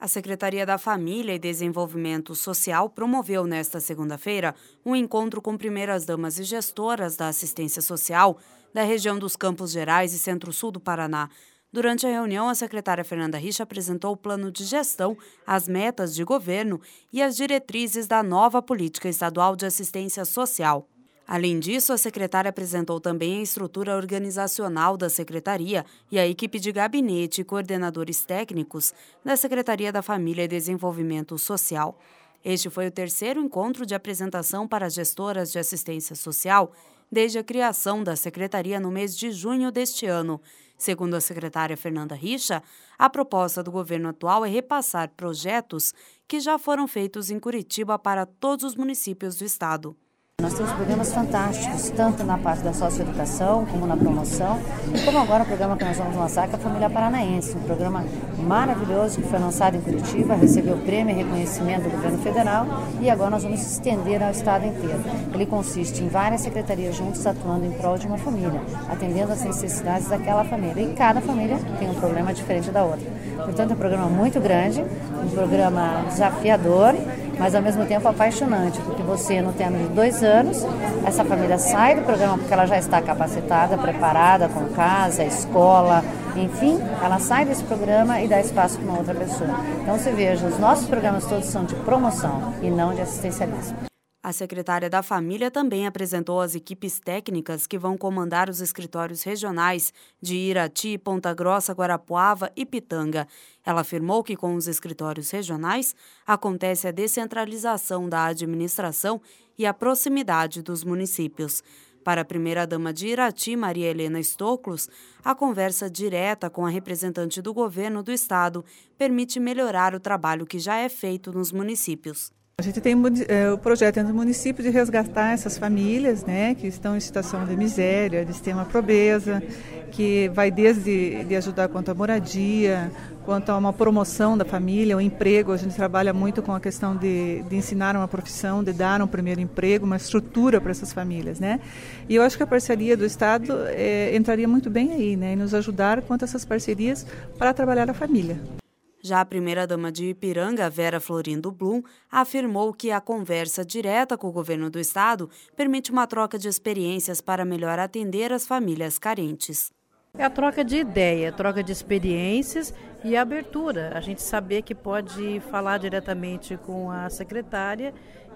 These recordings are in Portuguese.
A Secretaria da Família e Desenvolvimento Social promoveu nesta segunda-feira um encontro com primeiras-damas e gestoras da assistência social da região dos Campos Gerais e Centro-Sul do Paraná. Durante a reunião, a secretária Fernanda Richa apresentou o plano de gestão, as metas de governo e as diretrizes da nova política estadual de assistência social. Além disso, a secretária apresentou também a estrutura organizacional da secretaria e a equipe de gabinete e coordenadores técnicos da Secretaria da Família e Desenvolvimento Social. Este foi o terceiro encontro de apresentação para gestoras de assistência social desde a criação da secretaria no mês de junho deste ano. Segundo a secretária Fernanda Richa, a proposta do governo atual é repassar projetos que já foram feitos em Curitiba para todos os municípios do estado. Nós temos programas fantásticos, tanto na parte da socioeducação, como na promoção, e como agora o programa que nós vamos lançar, que é a Família Paranaense, um programa maravilhoso que foi lançado em Curitiba, recebeu prêmio e reconhecimento do governo federal, e agora nós vamos estender ao estado inteiro. Ele consiste em várias secretarias juntas atuando em prol de uma família, atendendo às necessidades daquela família, e cada família tem um problema diferente da outra. Portanto, é um programa muito grande, um programa desafiador, mas ao mesmo tempo apaixonante, porque você, no término de 2 anos, essa família sai do programa porque ela já está capacitada, preparada, com casa, escola, enfim, ela sai desse programa e dá espaço para uma outra pessoa. Então, você veja, os nossos programas todos são de promoção e não de assistencialismo. A secretária da Família também apresentou as equipes técnicas que vão comandar os escritórios regionais de Irati, Ponta Grossa, Guarapuava e Pitanga. Ela afirmou que com os escritórios regionais acontece a descentralização da administração e a proximidade dos municípios. Para a primeira-dama de Irati, Maria Helena Stoklos, a conversa direta com a representante do governo do estado permite melhorar o trabalho que já é feito nos municípios. A gente tem o projeto dentro do município de resgatar essas famílias, né, que estão em situação de miséria, de extrema pobreza, que vai desde de ajudar quanto à moradia, quanto a uma promoção da família, o emprego. A gente trabalha muito com a questão de ensinar uma profissão, de dar um primeiro emprego, uma estrutura para essas famílias, né? E eu acho que a parceria do Estado entraria muito bem aí, né, e nos ajudar quanto a essas parcerias para trabalhar a família. Já a primeira-dama de Ipiranga, Vera Florindo Blum, afirmou que a conversa direta com o governo do estado permite uma troca de experiências para melhor atender as famílias carentes. É a troca de ideia, troca de experiências e a abertura. A gente saber que pode falar diretamente com a secretária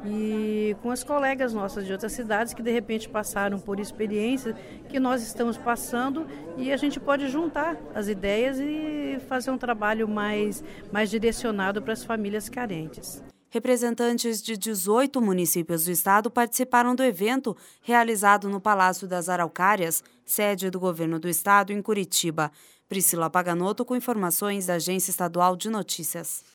e com as colegas nossas de outras cidades que de repente passaram por experiências que nós estamos passando, e a gente pode juntar as ideias e fazer um trabalho mais direcionado para as famílias carentes. Representantes de 18 municípios do estado participaram do evento realizado no Palácio das Araucárias, sede do governo do estado em Curitiba. Priscila Paganotto com informações da Agência Estadual de Notícias.